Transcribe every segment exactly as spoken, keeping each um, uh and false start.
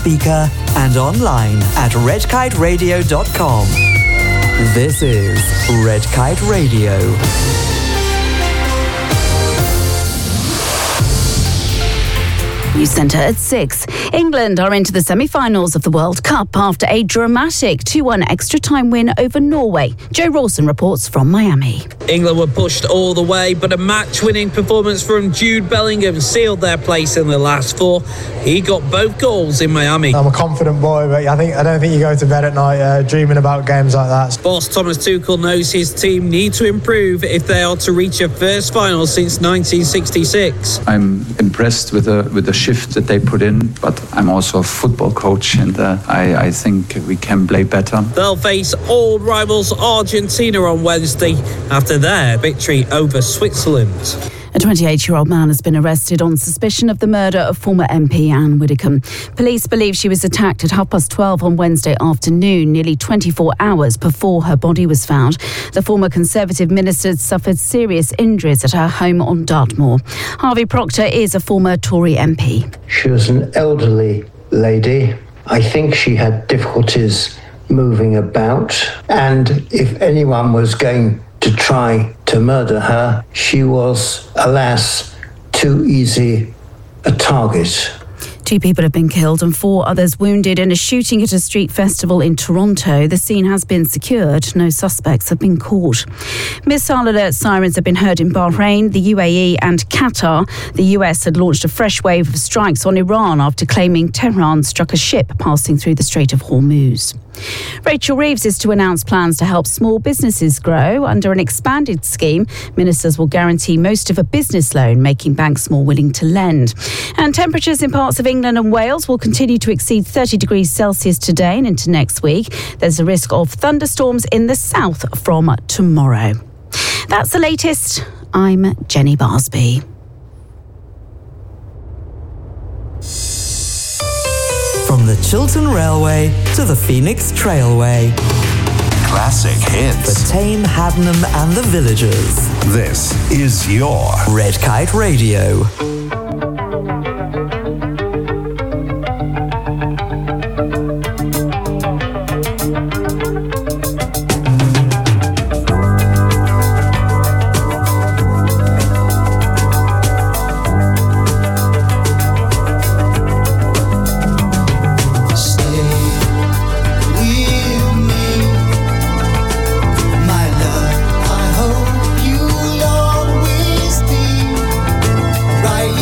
speaker and online at red kite radio dot com. This is Red Kite Radio. News Centre at six. England are into the semi-finals of the World Cup after a dramatic two one extra-time win over Norway. Joe Rawson reports from Miami. England were pushed all the way, but a match-winning performance from Jude Bellingham sealed their place in the last four. He got both goals in Miami. I'm a confident boy, but I think I don't think you go to bed at night uh, dreaming about games like that. Boss Thomas Tuchel knows his team need to improve if they are to reach a first final since nineteen sixty-six. I'm impressed with the with the shift that they put in, but I'm also a football coach, and uh, I, I think we can play better. They'll face old rivals Argentina on Wednesday after their victory over Switzerland. A twenty-eight-year-old man has been arrested on suspicion of the murder of former M P Anne Widdecombe. Police believe she was attacked at half past twelve on Wednesday afternoon, nearly twenty-four hours before her body was found. The former Conservative minister suffered serious injuries at her home on Dartmoor. Harvey Proctor is a former Tory M P. She was an elderly lady. I think she had difficulties moving about, and if anyone was going to try to murder her, she was, alas, too easy a target. Two people have been killed and four others wounded in a shooting at a street festival in Toronto. The scene has been secured. No suspects have been caught. Missile alert sirens have been heard in Bahrain, the U A E and Qatar. The U S had launched a fresh wave of strikes on Iran after claiming Tehran struck a ship passing through the Strait of Hormuz. Rachel Reeves is to announce plans to help small businesses grow. Under an expanded scheme, ministers will guarantee most of a business loan, making banks more willing to lend. And temperatures in parts of England and Wales will continue to exceed thirty degrees Celsius today and into next week. There's a risk of thunderstorms in the south from tomorrow. That's the latest. I'm Jenny Barsby. From the Chiltern Railway to the Phoenix Trailway. Classic hits. The Tame, Haddenham and the Villagers. This is your Red Kite Radio. Right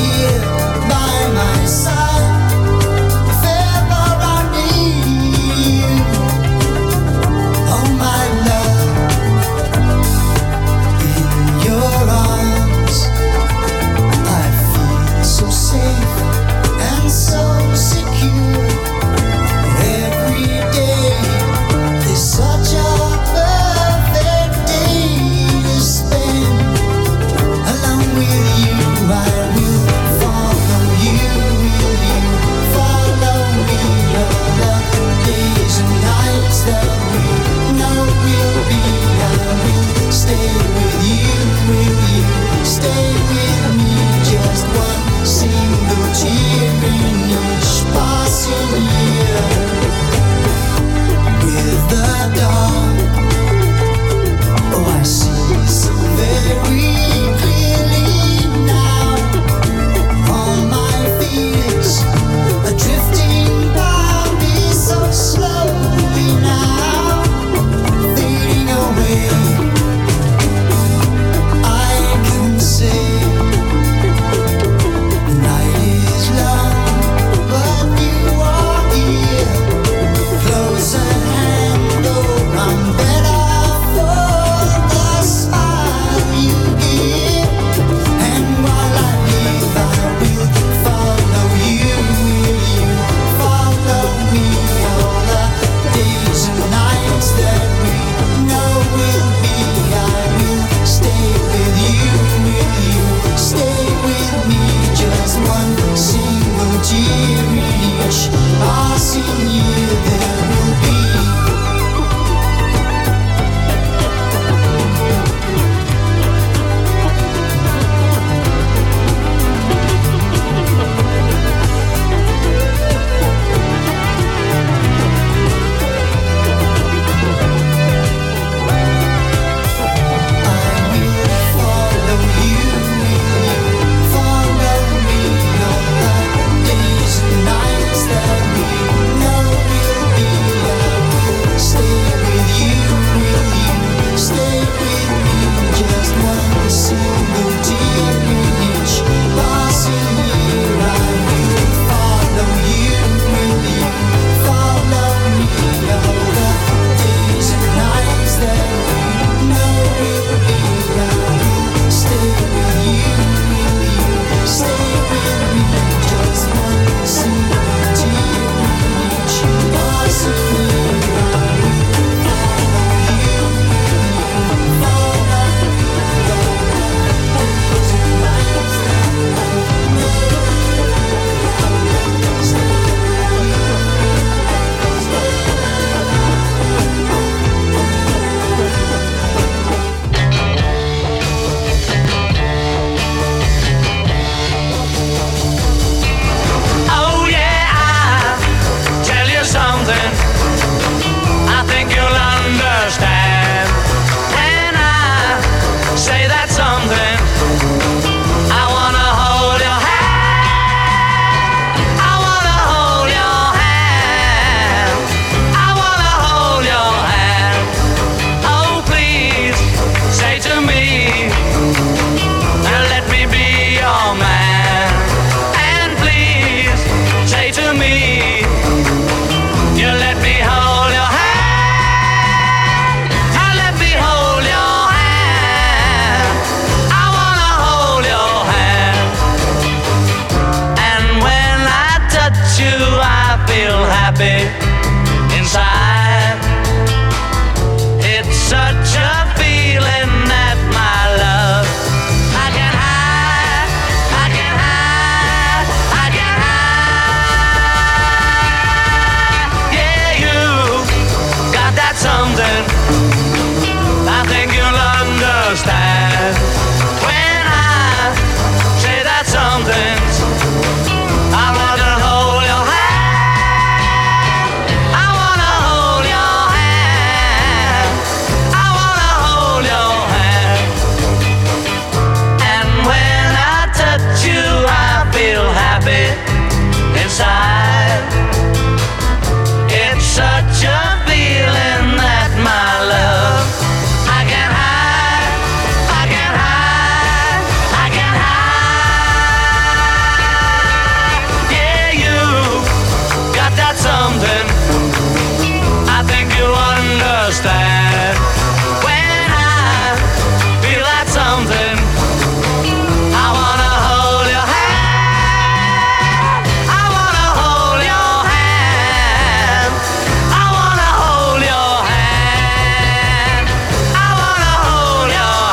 something I think you'll understand. When I feel that something, I wanna hold your hand. I wanna hold your hand. I wanna hold your hand. I wanna hold your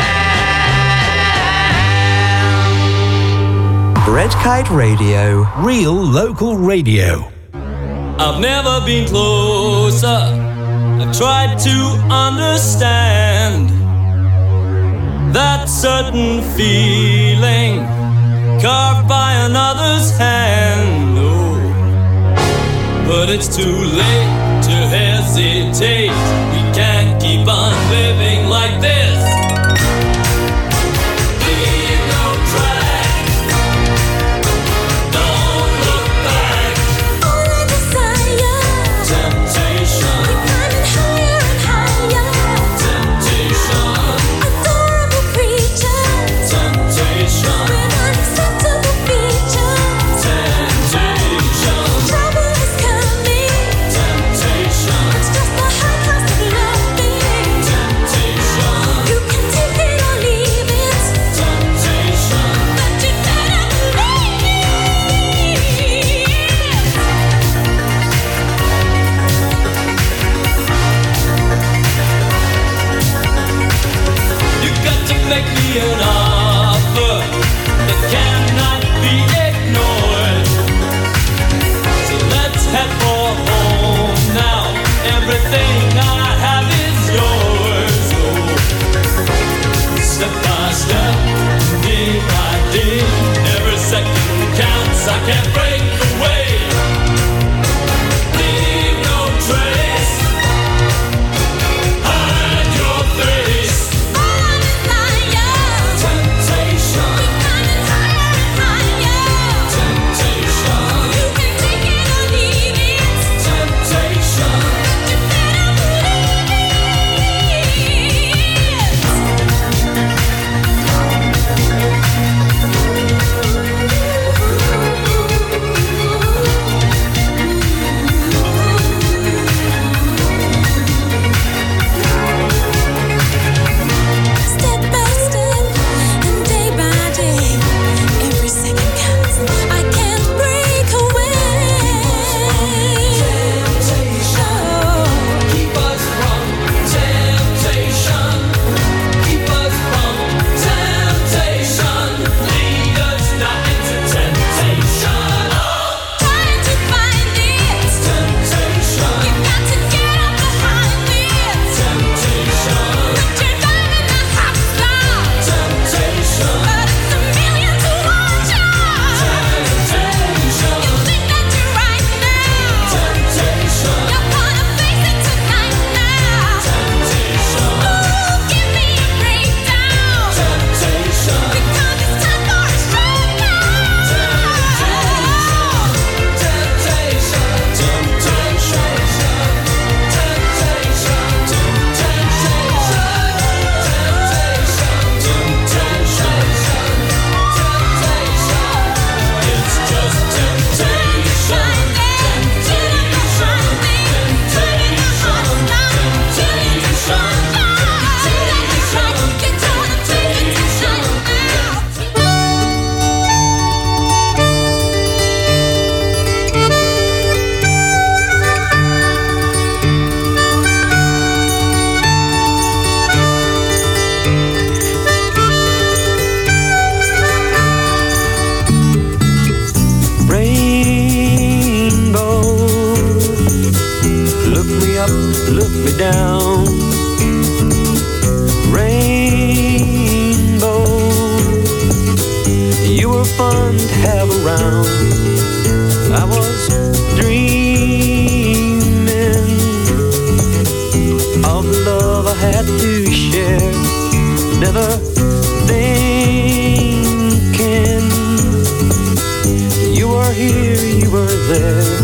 hand. Red Kite Radio. Real local radio. I've never been closer. I've tried to understand that certain feeling carved by another's hand. Oh, but it's too late to hesitate. We can't keep on living like this. Leave no track. Don't look back. All I desire. Temptation. We're climbing higher and higher. Temptation. Adorable creatures. Temptation. With unacceptable features. Temptation. Trouble is coming. Temptation. It's just the high cost of loving. Temptation. You can take it or leave it. Temptation. But you better believe it. You got to make me an offer that cannot be ignored. So let's head for home now. Everything I have is yours. Oh, step by step, day by day, every second counts. I can't break away. Leave no trace. Hide your face. All I desire. Temptation. We're climbing higher and higher. Temptation. You can take it or leave it. Temptation. You better believe it. Step by step and day by day, every second counts. I can't break away. Keep us from temptation. Keep us from temptation. Lead us not into temptation. Trying to find it. Temptation. You got to get up behind it. Temptation. Put your dime in the hot spot. Temptation. But it's a million to watch out. Temptation. You think that you're right now. Temptation. You're gonna face it tonight now. Temptation. Ooh, give me a breakdown. Temptation. Because it's time for a showdown. Temptation. Temptation. It's just temptation. Rainbow, look me up, look me down. Rainbow, you were fun to have around. I was dreaming of the love I had to share. Never thinking you were here, you were there.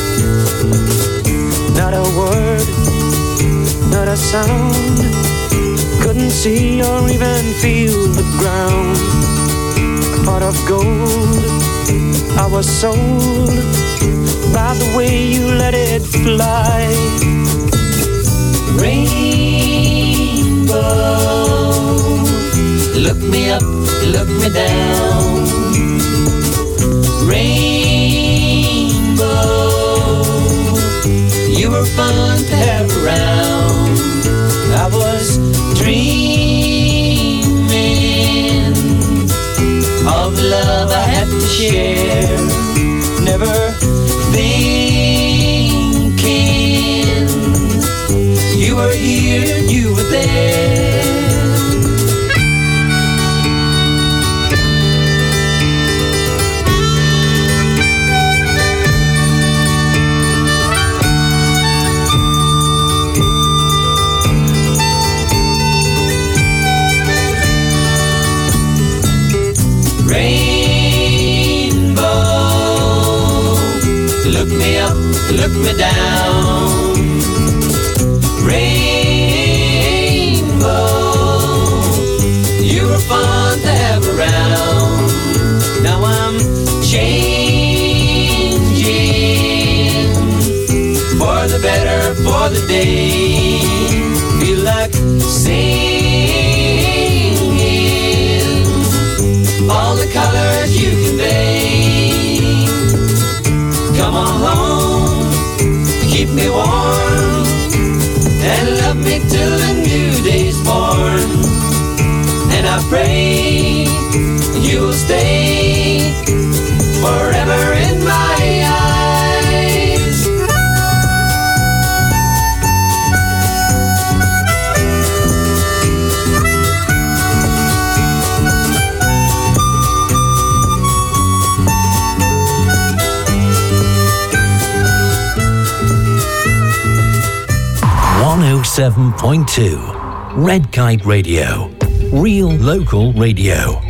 Not a word, not a sound. Couldn't see or even feel the ground. A pot of gold, I was sold. by the way you let it fly. Rainbow, look me up, look me down. Rainbow, you were fun to have around. I was dreaming of the love I had to share, never thinking you were here, you were there. Look me down, rainbow, you were fun to have around. Now I'm changing for the better, for the day. Feel like singing all the colors you convey. Come on home, keep me warm, and love me till the new day's born. And I pray you'll stay forever in my eyes. one oh seven point two Red Kite Radio. Real local radio.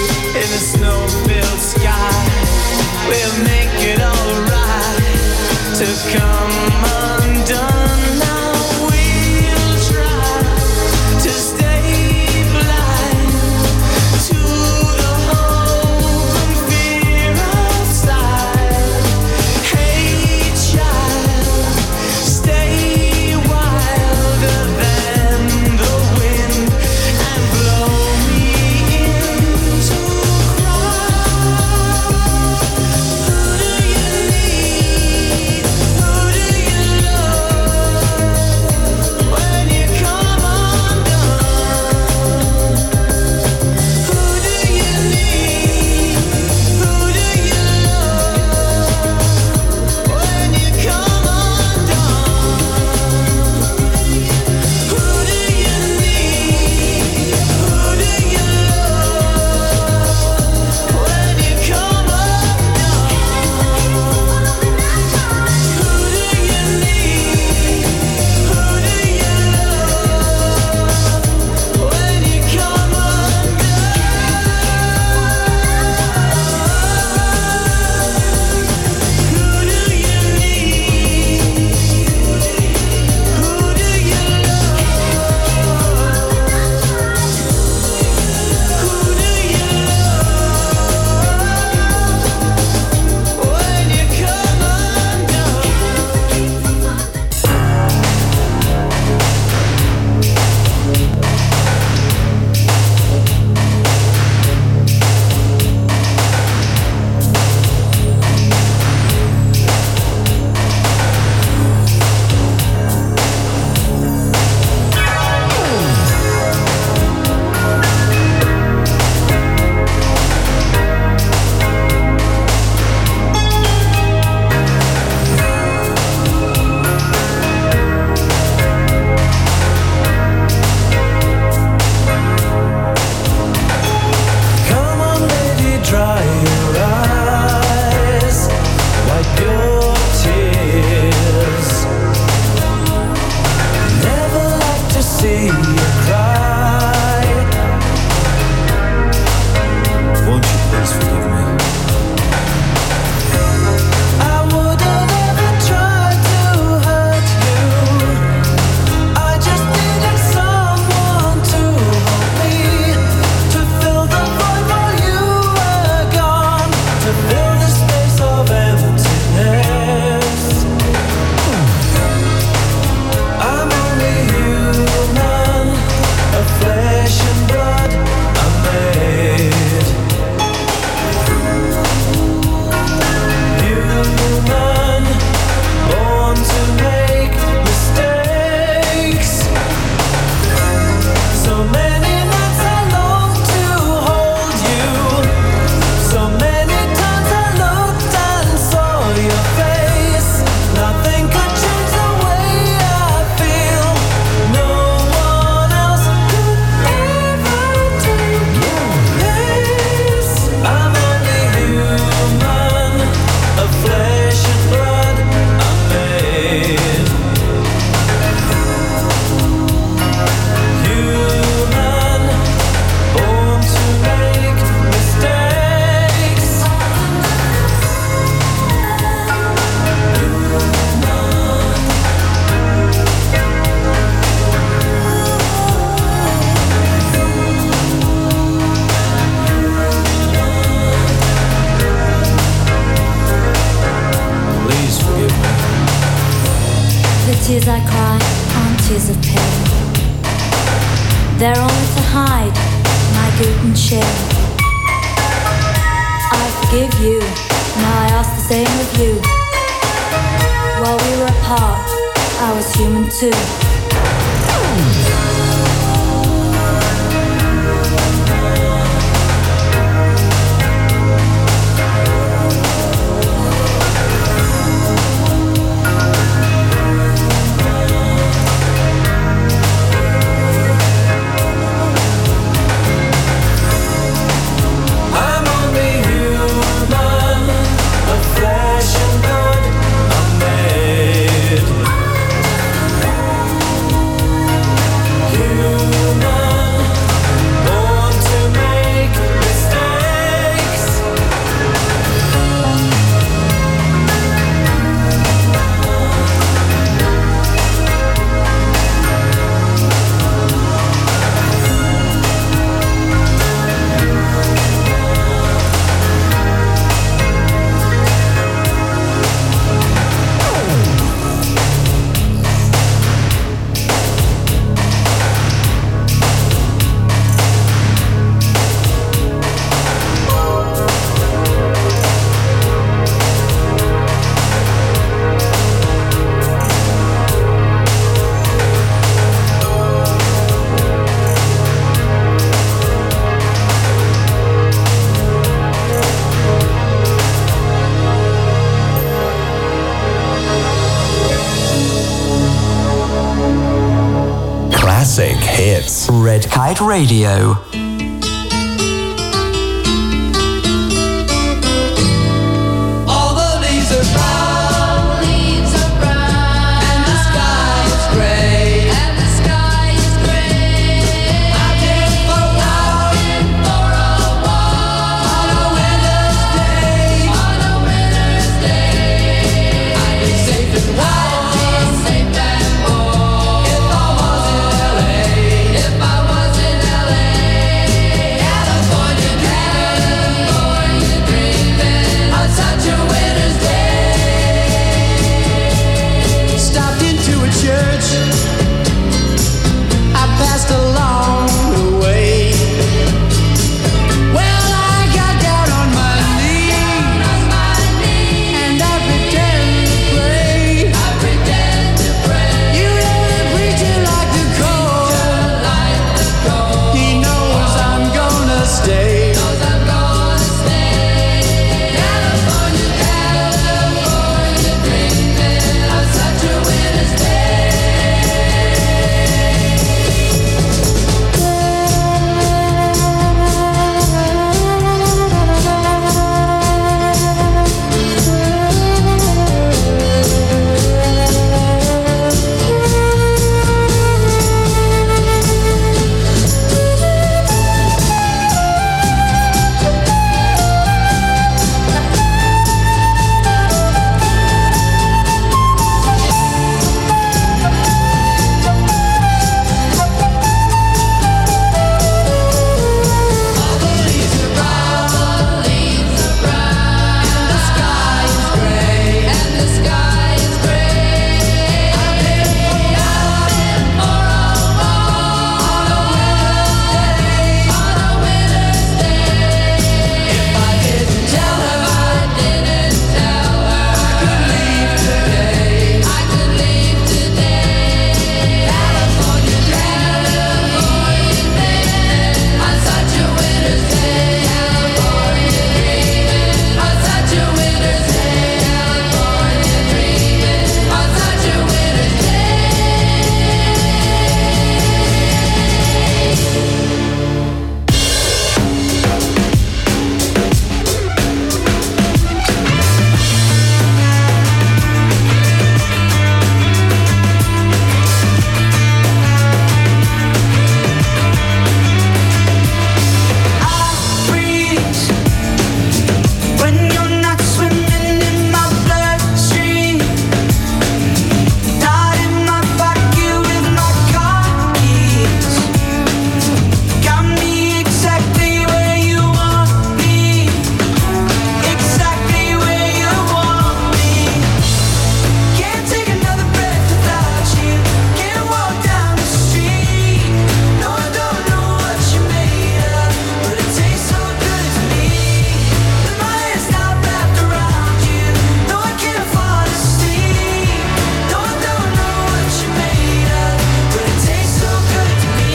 We'll make it alright. tears I cry aren't tears of pain. They're only to hide my guilt and shame. I forgive you, now I ask the same of you. While we were apart, I was human too. classic hits. Red Kite Radio. All the leaves are brown, leaves are brown, and the sky is gray, and the sky is gray. I've been for a walk, been for a walk on a winter's day, on a winter's day. I'd be safe and warm, I'd be safe and warm if I was in L A, if I was in L A. California, California dreaming on such a winter's day. Stopped into a church, I passed along the way. Well, I got down on my knees, and I pretend to pray. I pretend to pray. You know the preacher like to call, Like the cold, he knows I'm gonna stay. knows I'm gonna stay. California, California dreaming on such a winter's day. All the leaves are brown, leaves are brown, and the sky is gray, and the sky is gray. I've been for a walk on a winter's day, on a winter's day. If I didn't tell her, I didn't tell her, I could leave today, I could leave today. California, California dreaming on such a winter's day. California dreaming on such a winter's day. California dreaming on such a winter's Freeze when you're not swimming in my bloodstream, not in my pocket with my car keys. Got me exactly where you want me, exactly where you want me. Can't take another breath without you. Can't walk down the street. No, I don't know what you're made of, but it tastes so good to me. With my hands not wrapped around you, no, I can't fall asleep. No, I don't know what you're made of, but it tastes so good to me.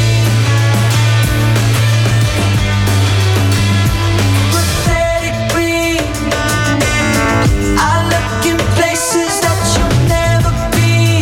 Pathetically, I look in places that you'll never be.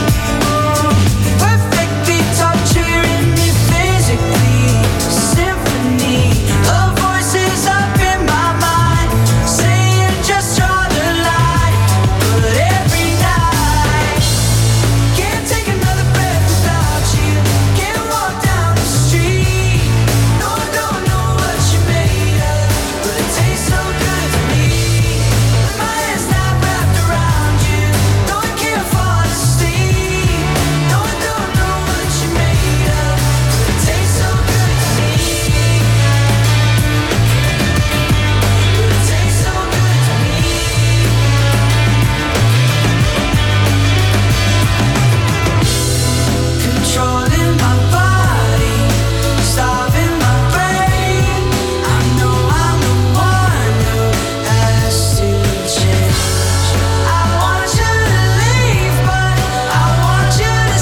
Perfectly torturing me physically. Symphony of voices up in my mind, saying just draw the line. But every night, can't take another breath without you. Can't walk down the street. No, I don't know what you're made of, but it tastes so good to me. With my hands not wrapped around you, no, I can't fall asleep. No, I don't know what you're made of, but it tastes so good to me. But it tastes so good to me. Controlling my body, starving my brain. I know I'm the one who has to change. I want you to leave, but I want you to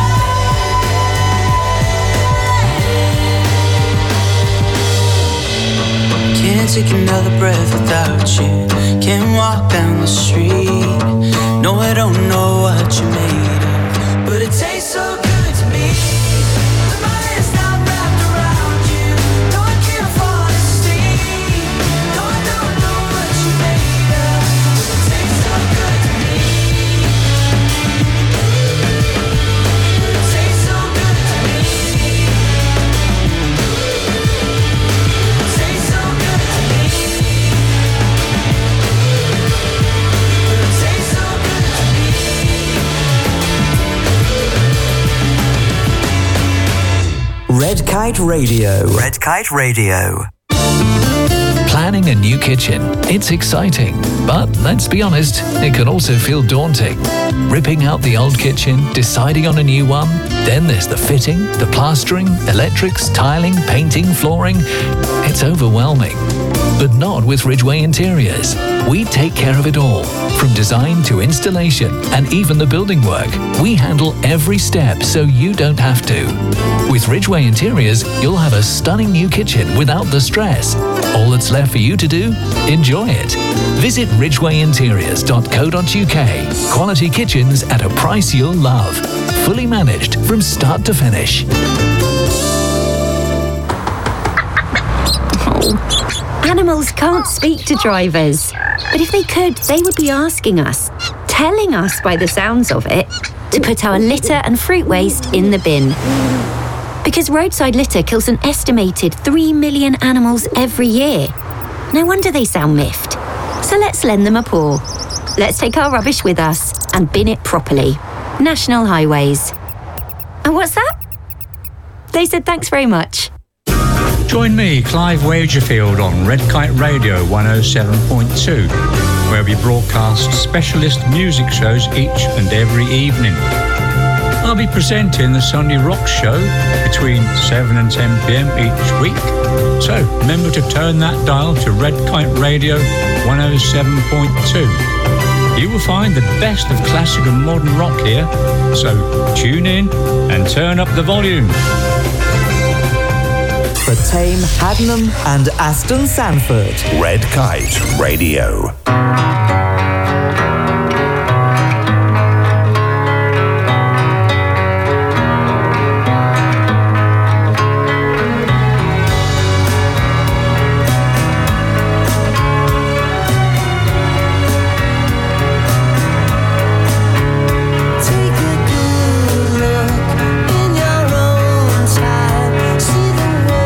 stay. Can't take another breath without you. Can't walk down the street. No, I don't know what you made of, but it tastes so good to me. Red Kite Radio. Red Kite Radio. Planning a new kitchen. It's exciting, but let's be honest, it can also feel daunting. Ripping out the old kitchen, deciding on a new one, then there's the fitting, the plastering, electrics, tiling, painting, flooring. It's overwhelming. But not with Ridgeway Interiors. We take care of it all, from design to installation and even the building work. We handle every step so you don't have to. With Ridgeway Interiors, you'll have a stunning new kitchen without the stress. All that's left for you to do? Enjoy it. Visit ridgeway interiors dot co dot uk. Quality kitchens at a price you'll love. Fully managed from start to finish. Animals can't speak to drivers, but if they could, they would be asking us, telling us by the sounds of it, to put our litter and fruit waste in the bin. Because roadside litter kills an estimated three million animals every year. No wonder they sound miffed. So let's lend them a paw. Let's take our rubbish with us and bin it properly. National Highways. And what's that? They said thanks very much. Join me, Clive Wagerfield, on Red Kite Radio one oh seven point two, where we broadcast specialist music shows each and every evening. I'll be presenting the Sunday Rock Show between seven and ten p.m. each week. So remember to turn that dial to Red Kite Radio one oh seven point two. You will find the best of classic and modern rock here. So tune in and turn up the volume. For Tame, Haddenham and Aston Sanford. Red Kite Radio.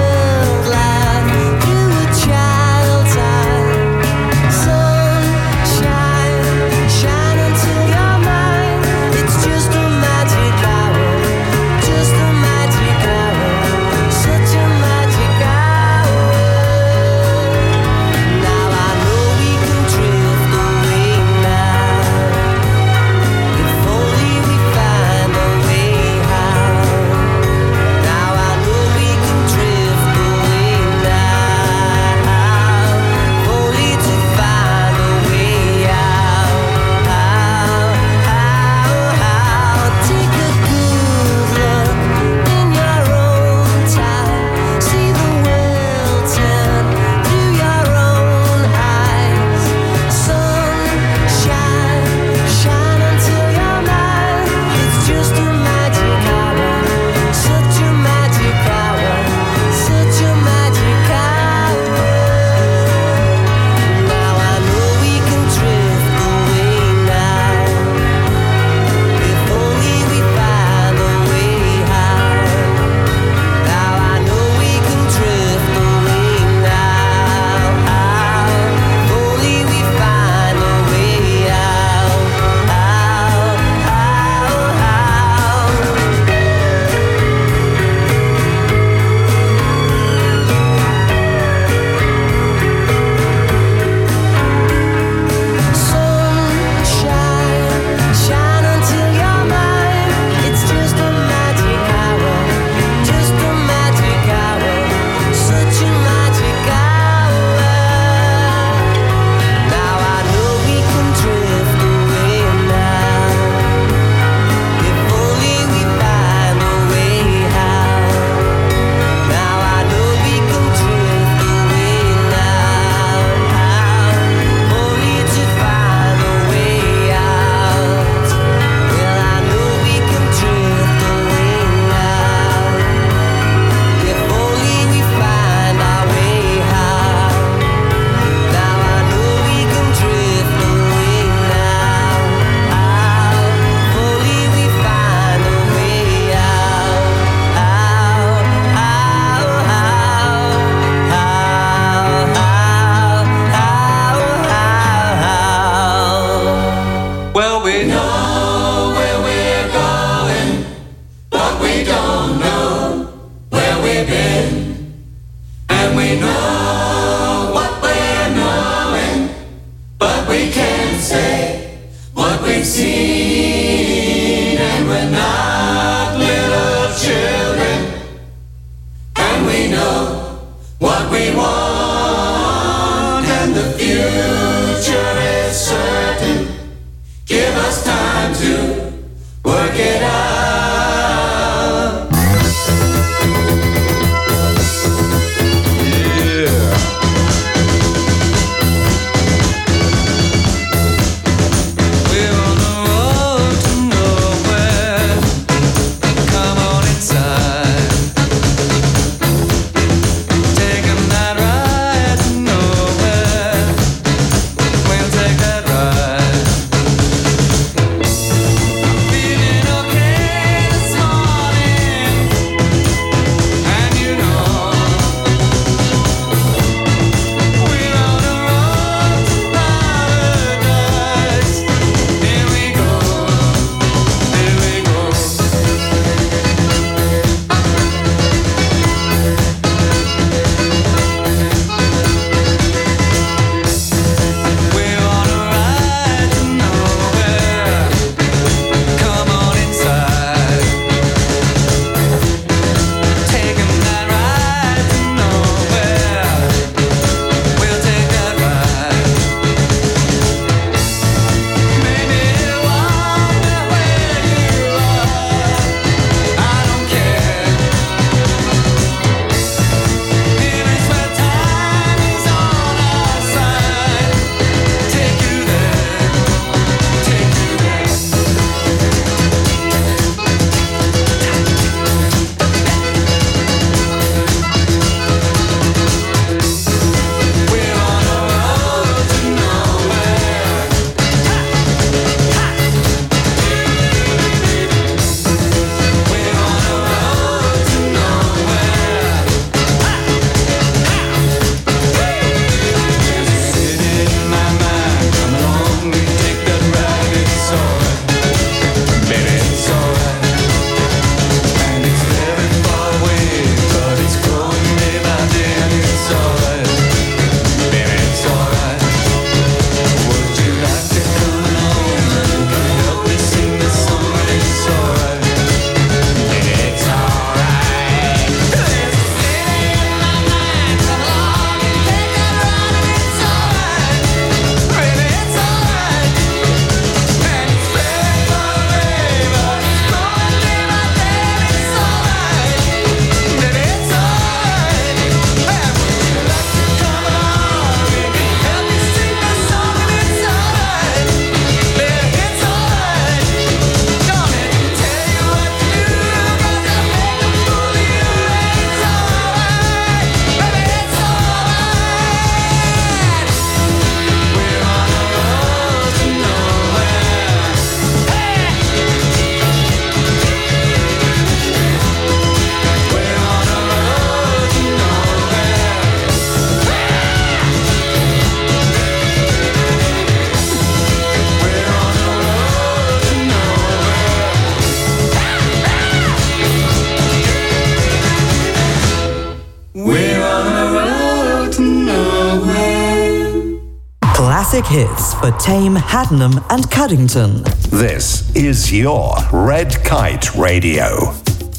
Child time, sun know what we're knowing, but we can't say what we've seen, and we're not little children, and we know what we want, and the future is certain. Give us time to work it out. Classic hits for Tame, Haddenham and Cuddington. This is your Red Kite Radio.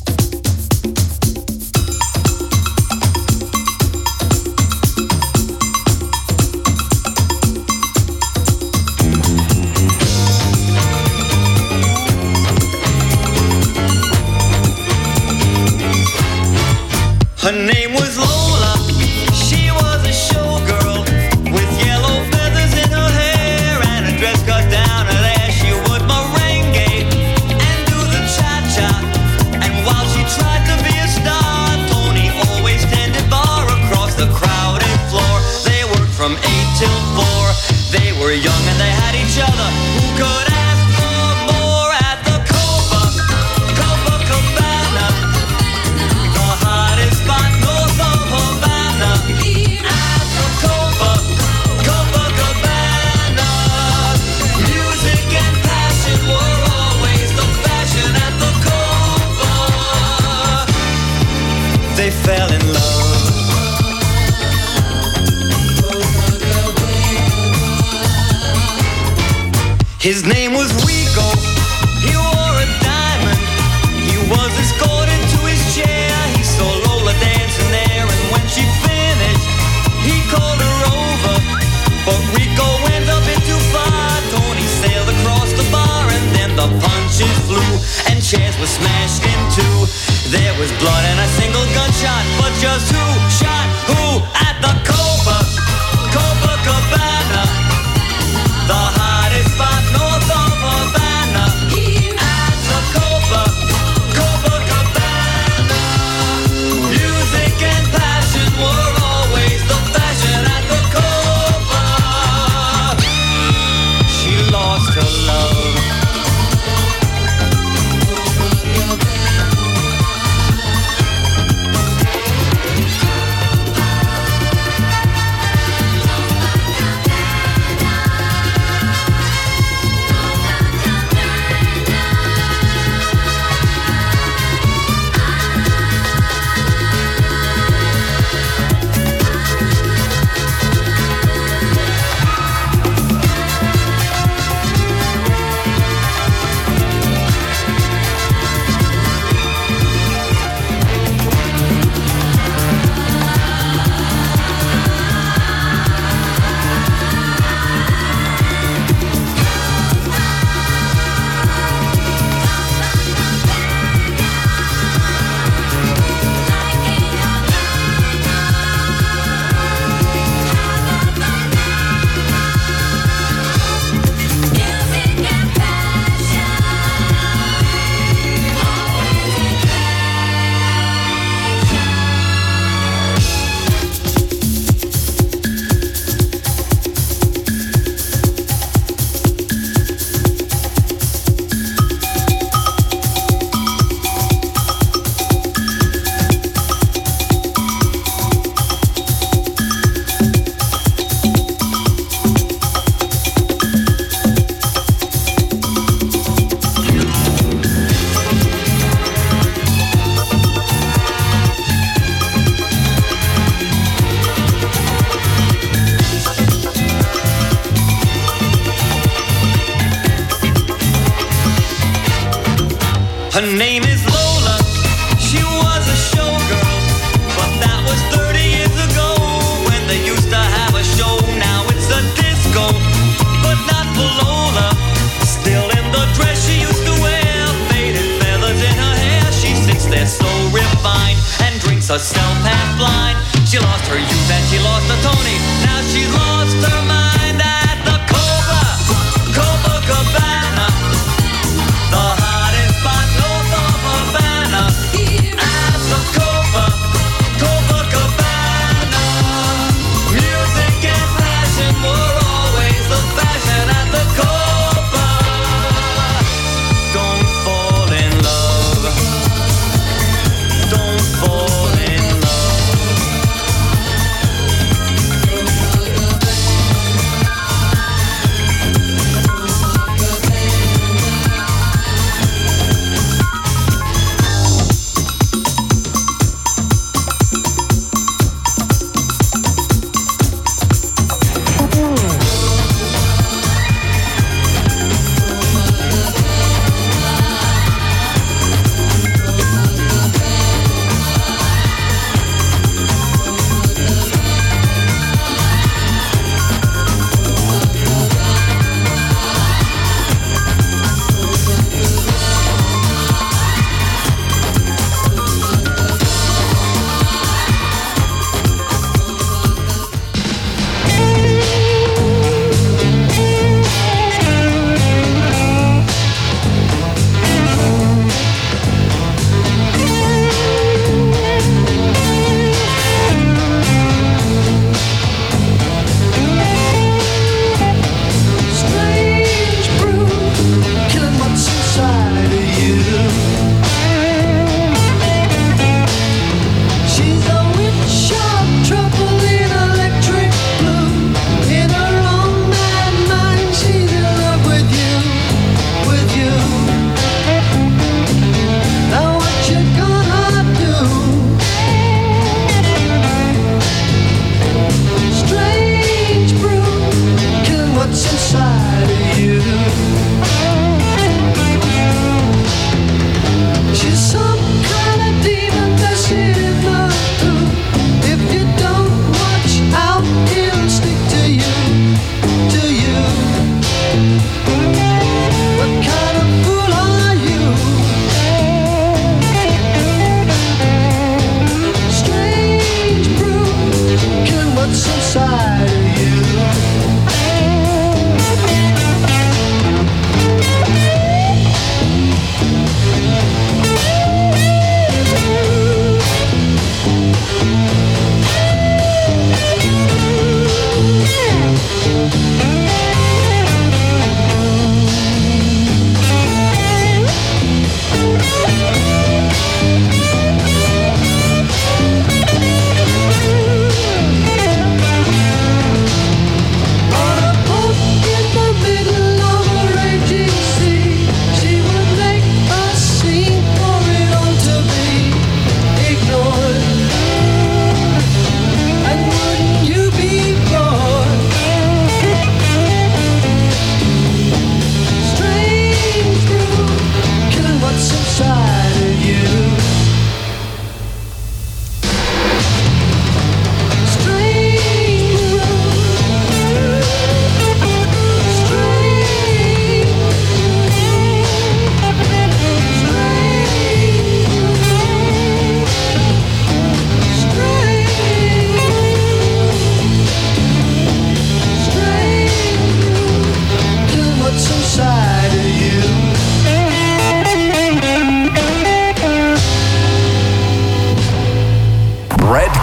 Her name was Lola, she was a showgirl with yellow feathers in her hair and a dress cut down her there. She would merengue and do the cha-cha, and while she tried to be a star, Tony always tended bar across the crowded floor. They worked from eight till four, they were young and they had each other. Who could ask for more at the Copa, Copacabana? The hottest spot north flew and chairs were smashed in two. There was blood and a single gunshot, but just who shot who at the Copa, Copacabana, the hottest spot north of Havana. At the Copa, Copacabana, music and passion were always the fashion at the Copa. She lost her love. Her name is Lola, she was a showgirl, but that was thirty years ago when they used to have a show. Now it's a disco, but not for Lola. Still in the dress she used to wear, faded feathers in her hair. She sits there so refined and drinks herself half blind. She lost her youth and she lost her Tony. Now she lost her mind at the Cobra, Copacabana, the hottest spot north of Havana. At the Copa, Copacabana, music and passion were always the fashion at the Copa. Don't fall in love. Don't fall in love.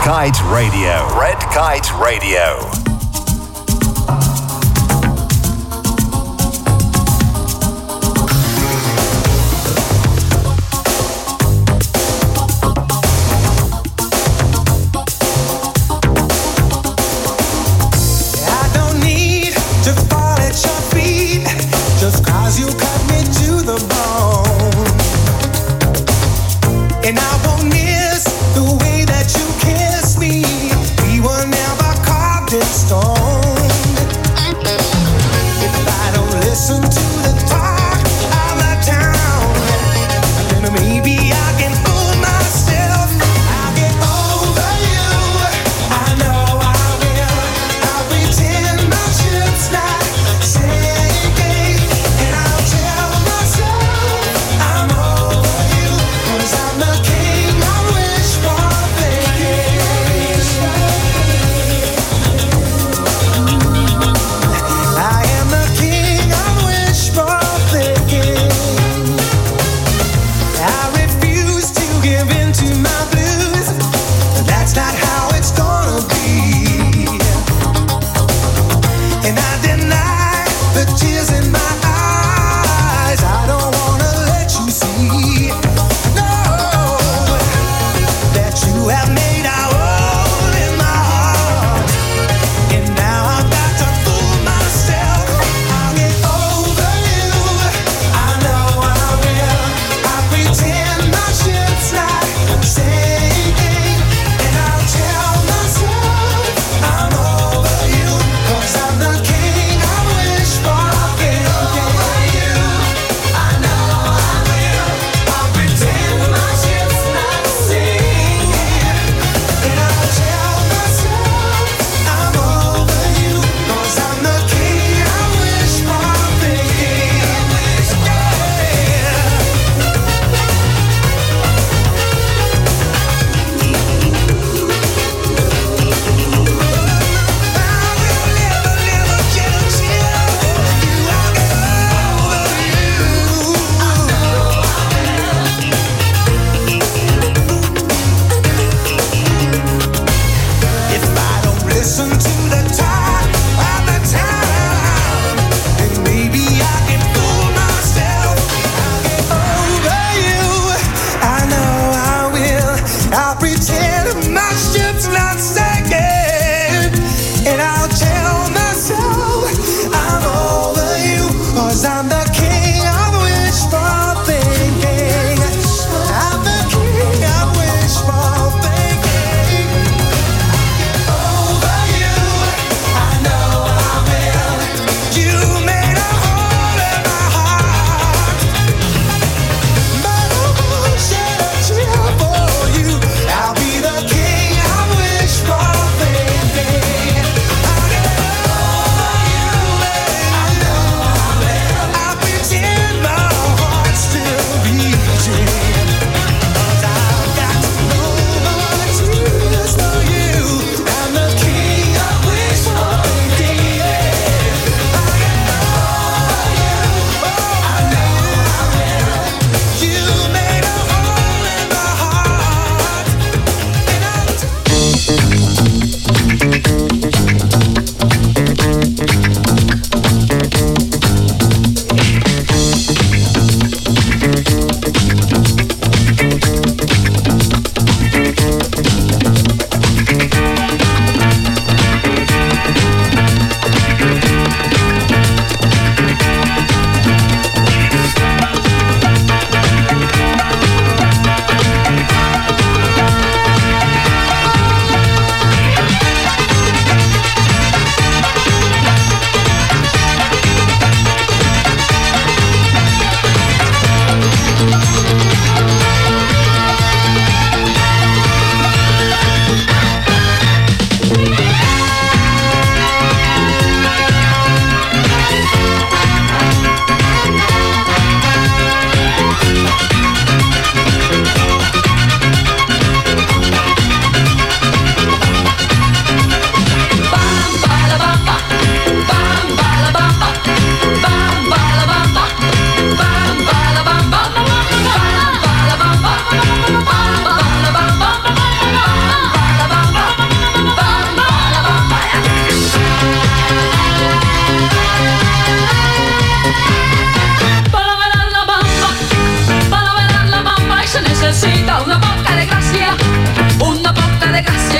Kite Radio. Red Kite Radio. And I won't miss the way that you kiss me. We were never carved in stone.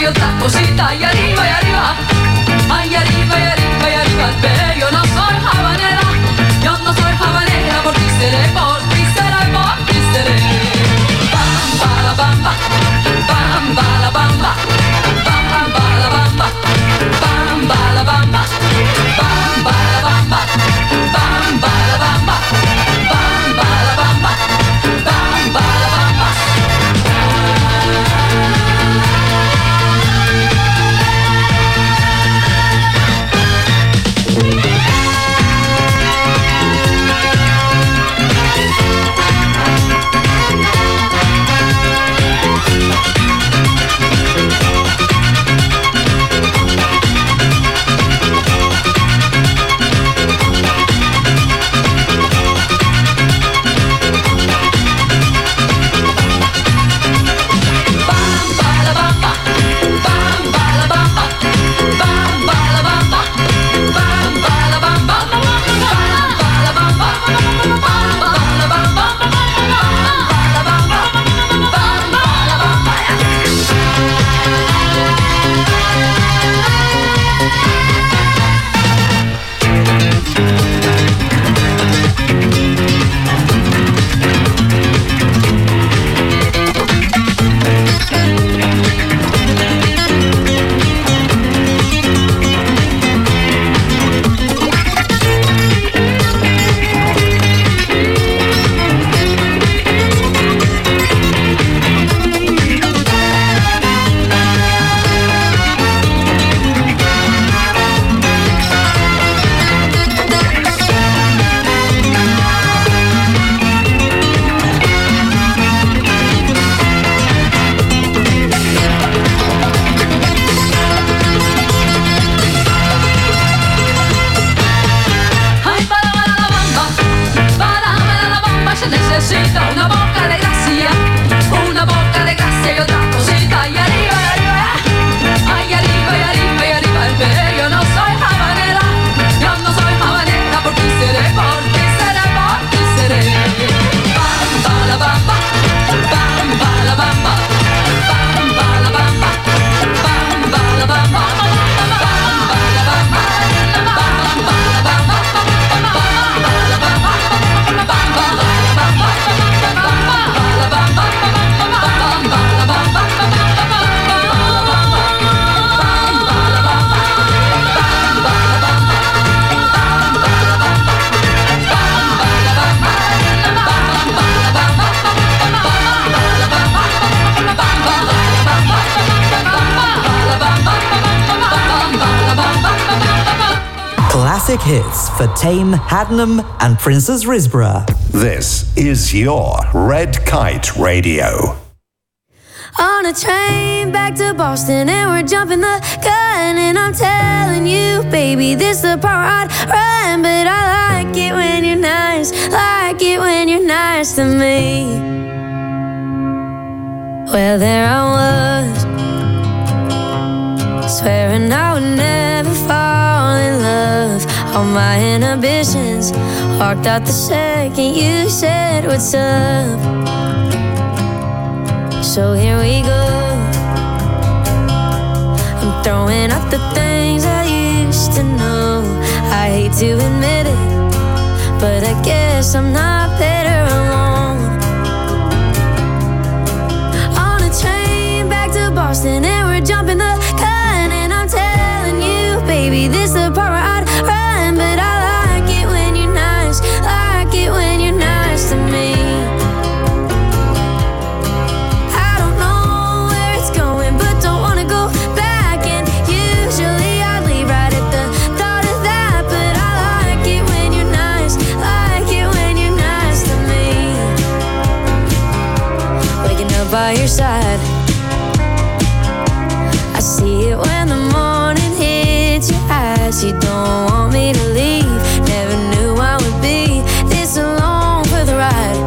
otra cosita y arriba y arriba. Ay, arriba y arriba y arriba, pero yo no soy habanera. Yo no soy habanera, por ti seré, por ti seré, por ti seré. Bam, bala, bamba, bam, bala, bamba, bam, bam, bala, bamba, bam, bala, bamba, bam, bala, bamba, bam, bala, bamba, bam, bala, bamba, bam, bala, bamba. Classic hits for Tame, Hadnam and Princess Risborough. This is your Red Kite Radio. On a train back to Boston and we're jumping the gun, and I'm telling you, baby, this the part I'd run. But I like it when you're nice, like it when you're nice to me. Well, there I was, swearing I would never fall in love. All my inhibitions walked out the second you said what's up. So here we go. I'm throwing out the things I used to know. I hate to admit it, but I guess I'm not better alone. On a train back to Boston and we're jumping the gun, and I'm telling you, baby, this the part where I'd run. But I like it when you're nice, like it when you're nice to me. By your side, I see it when the morning hits your eyes. You don't want me to leave. Never knew I would be this alone for the ride.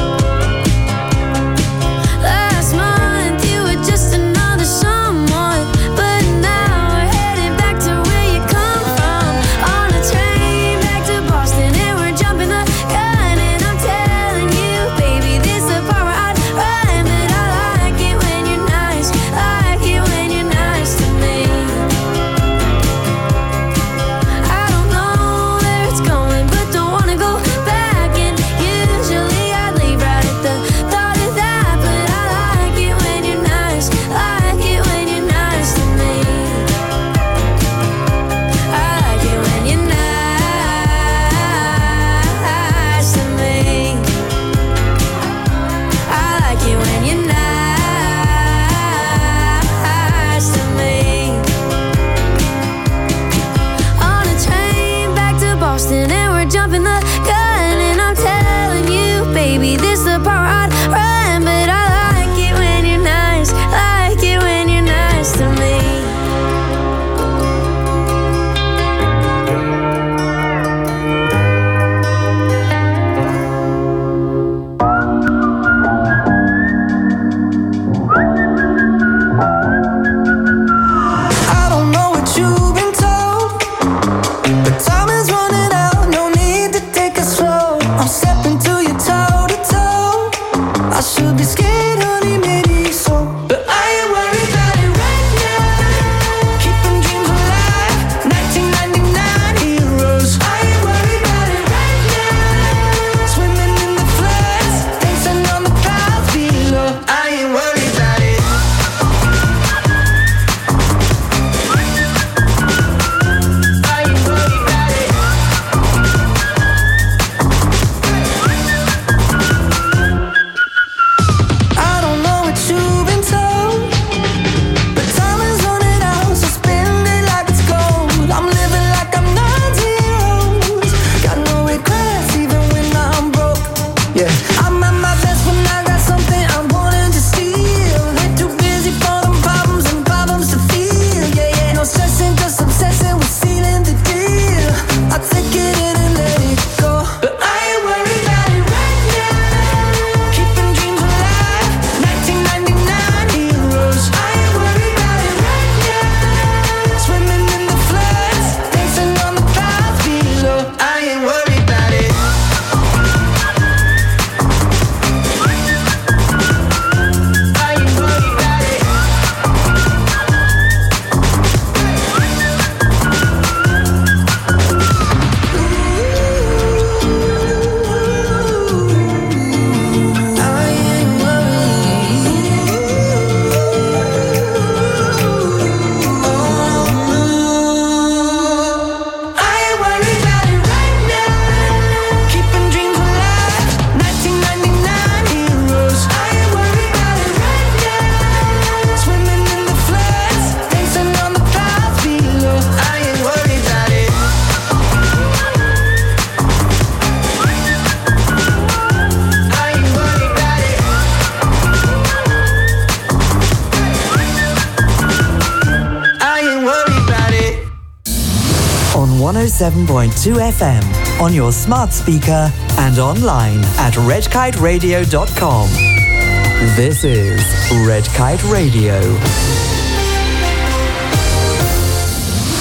Last month you were just another someone, but now we're headed back to where you come from. On a train back to Boston and we're jumping the gun, and I'm telling you, baby, this the part where I'd run. But I like it when you're nice, like it when you're nice oh seven point two F M on your smart speaker and online at red kite radio dot com. This is Red Kite Radio.